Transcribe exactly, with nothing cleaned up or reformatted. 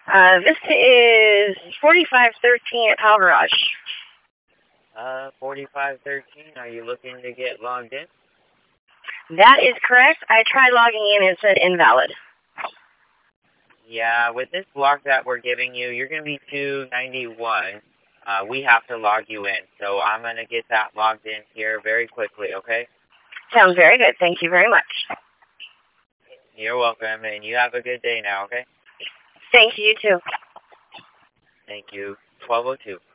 Uh, this is forty-five thirteen at Power Garage. Uh, forty-five thirteen, are you looking to get logged in? That is correct. I tried logging in and it said invalid. Yeah, with this block that we're giving you, you're going to be two ninety-one. Uh, we have to log you in, so I'm going to get that logged in here very quickly, okay? Sounds very good. Thank you very much. You're welcome, and you have a good day now, okay? Thank you, you too. Thank you. twelve oh two.